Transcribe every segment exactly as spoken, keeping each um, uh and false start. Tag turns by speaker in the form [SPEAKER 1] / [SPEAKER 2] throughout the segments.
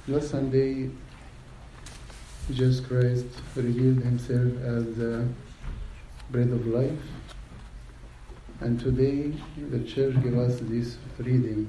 [SPEAKER 1] Last Sunday, Jesus Christ revealed himself as the bread of life, and today the church gave us this reading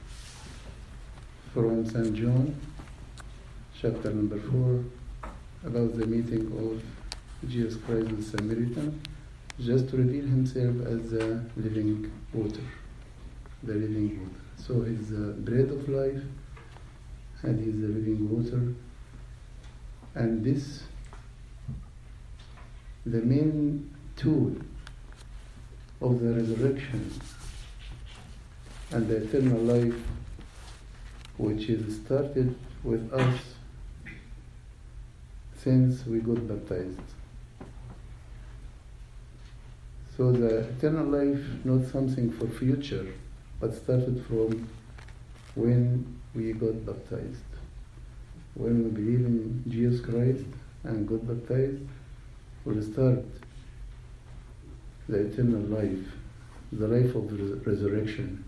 [SPEAKER 1] from Saint John, chapter number four, about the meeting of Jesus Christ with Samaritan, just to reveal himself as the living water, the living water. So he's the bread of life, and he's the living water. And this, the main tool of the resurrection and the eternal life, which is started with us since we got baptized. So the eternal life, not something for future, but started from when we got baptized. When we believe in Jesus Christ and got baptized, we'll start the eternal life, the life of res- resurrection.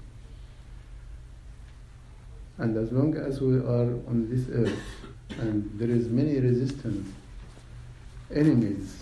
[SPEAKER 1] And as long as we are on this earth, and there is many resistance, enemies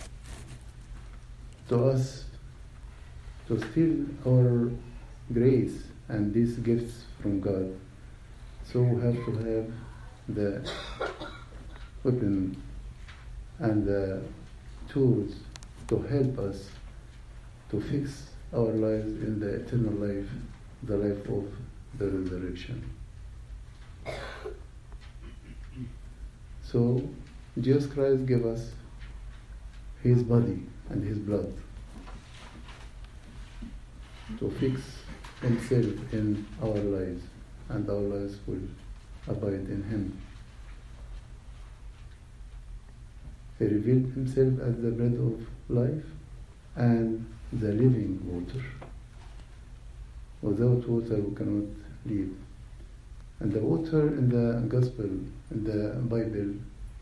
[SPEAKER 1] to us, to steal our grace and these gifts from God, so we have to have the weapon and the tools to help us to fix our lives in the eternal life, the life of the resurrection. So Jesus Christ gave us his body and his blood to fix himself in our lives, and our lives will abide in him. He revealed himself as the bread of life and the living water. Without water we cannot live. And the water in the gospel, in the Bible,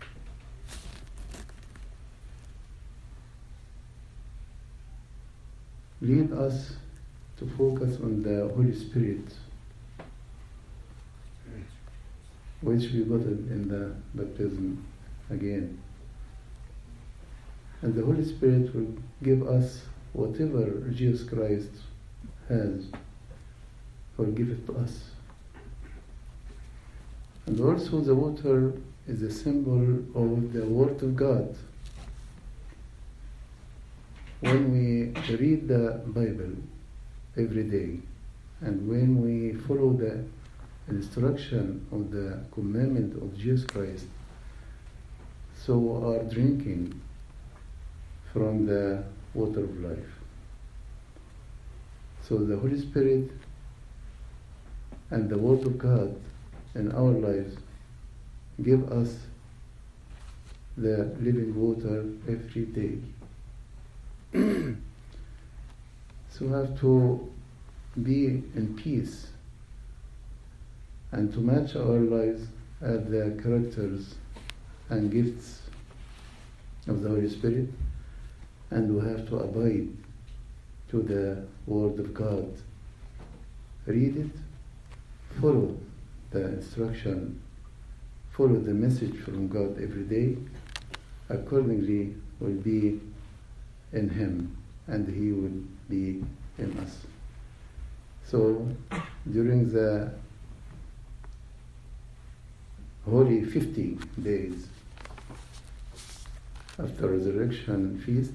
[SPEAKER 1] lead us to focus on the Holy Spirit, which we got in the baptism again. And the Holy Spirit will give us whatever Jesus Christ has, will give it to us. And also the water is a symbol of the Word of God. When we read the Bible every day, and when we follow the instruction of the commandment of Jesus Christ, so we are drinking from the water of life. So the Holy Spirit and the Word of God in our lives give us the living water every day. So we have to be in peace and to match our lives as the characters and gifts of the Holy Spirit, and we have to abide to the Word of God. Read it, follow the instruction, follow the message from God every day. Accordingly, will be in Him, and He will be in us. So, during the holy fifty days after resurrection feast,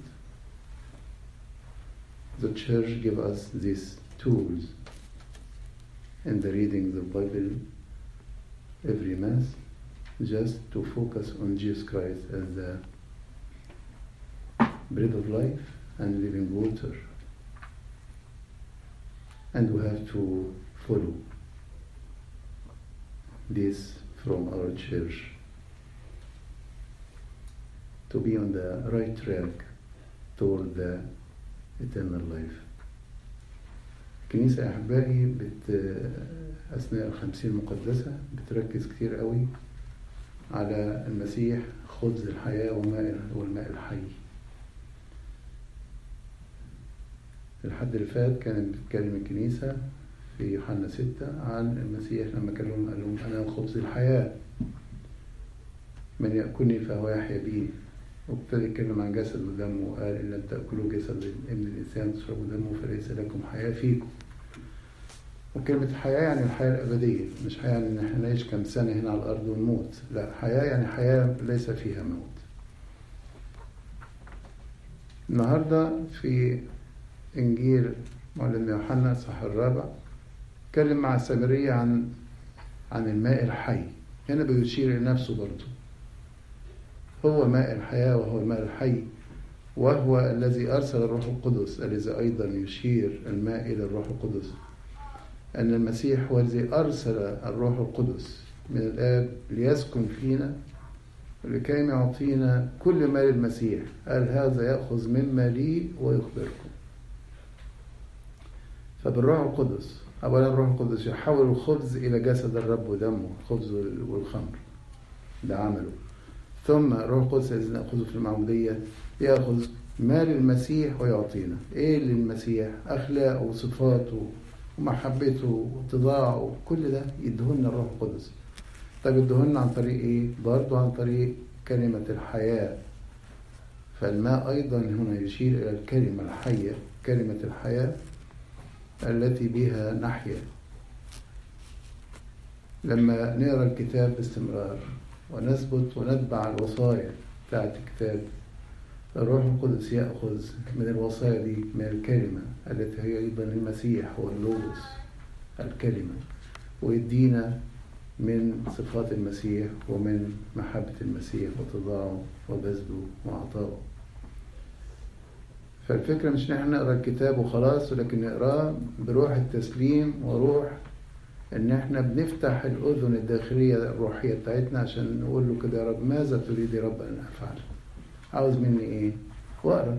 [SPEAKER 1] the church gave us these tools in the reading of the Bible every Mass, just to focus on Jesus Christ as the bread of life and living water. And we have to follow this from our church to be on the right track toward the eternal life. الكنيسة أحبائي بت أثناء الخمسين المقدسة بتركز كتير قوي على المسيح خبز الحياة وماء والماء الحي. الحد اللي فات كانت بتتكلم الكنيسة في في يوحنا ستة عن المسيح لما كلمهم قال لهم أنا خبز الحياة، من يأكلني فهو يحيا بي. وابتدى يتكلم عن جسد ودمه وقال إن لم تأكلوا جسد ابن الإنسان تشربوا دمه فليس لكم حياة فيكم. وكلمة حياة يعني الحياة الأبدية، مش حياة يعني إن احنا نعيش كم سنة هنا على الأرض ونموت، لا، حياة يعني حياة ليس فيها موت. النهاردة في إنجيل معلم يوحنا الصح الرابع اتكلم مع السامرية عن عن الماء الحي. هنا بيشير لنفسه برضه، هو ماء الحياة وهو الماء الحي، وهو الذي أرسل الروح القدس، الذي أيضا يشير الماء إلى الروح القدس، أن المسيح هو الذي أرسل الروح القدس من الآب ليسكن فينا ولكي يعطينا كل ما للمسيح. قال هذا يأخذ مما لي ويخبركم. فبالروح القدس أولا الروح القدس يحول الخبز إلى جسد الرب ودمه، الخبز والخمر ده عمله. ثم الروح القدس الذي نأخذه في المعمودية يأخذ ما للمسيح ويعطينا. إيه للمسيح؟ أخلاقه وصفاته ومحبته واتضاعه، كل ده يدهن الروح القدس. طيب يدهن عن طريق إيه؟ برضو عن طريق كلمة الحياة. فالماء أيضا هنا يشير إلى الكلمة الحية، كلمة الحياة التي بها نحيا. لما نقرأ الكتاب باستمرار ونثبت ونتبع الوصايا بتاعت الكتاب، الروح القدس يأخذ من الوصايا دي، من الكلمة التي هي أيضا المسيح هو اللوغوس الكلمة، ويدينا من صفات المسيح ومن محبة المسيح وتضاعه وبذله وعطائه. فالفكرة مش نحن نقرأ الكتاب وخلاص، ولكن نقرأه بروح التسليم وروح ان احنا بنفتح الأذن الداخلية الروحية بتاعتنا عشان نقول له كده يا رب ماذا تريد يا رب أن أفعل؟ عاوز مني إيه؟ وأقرأ.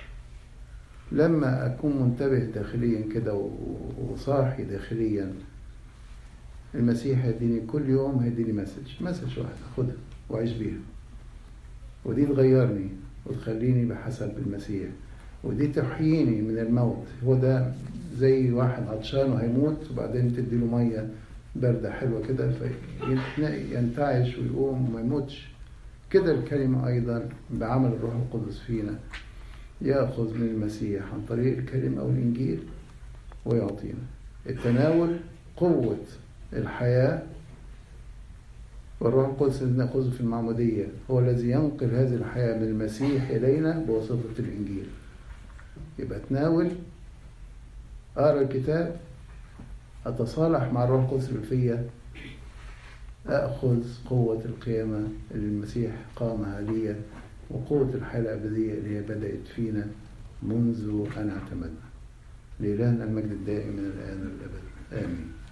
[SPEAKER 1] لما أكون منتبه داخليا كده وصاحي داخليا، المسيح هيديني كل يوم، هيديني مسج مسج واحد أخدها وأعيش بيها، ودي تغيرني وتخليني بحسب المسيح، ودي تحييني من الموت. هو ده زي واحد عطشان وهيموت وبعدين تديله مية باردة حلوة كده فينتعش ويقوم وما يموتش. كده الكلمة أيضا بعمل الروح القدس فينا يأخذ من المسيح عن طريق الكلمة أو الإنجيل ويعطينا التناول، قوة الحياة. والروح القدس الذي نأخذه في المعمودية هو الذي ينقل هذه الحياة من المسيح إلينا بواسطة الإنجيل. يبقى تناول، أقرأ الكتاب، أتصالح مع الروح القدس الفية، أخذ قوة القيامة اللي المسيح قامها لي وقوة الحياة الأبدية اللي هي بدأت فينا منذ أن اعتمدنا. لإلهنا المجد الدائم من الآن والأبد، آمين.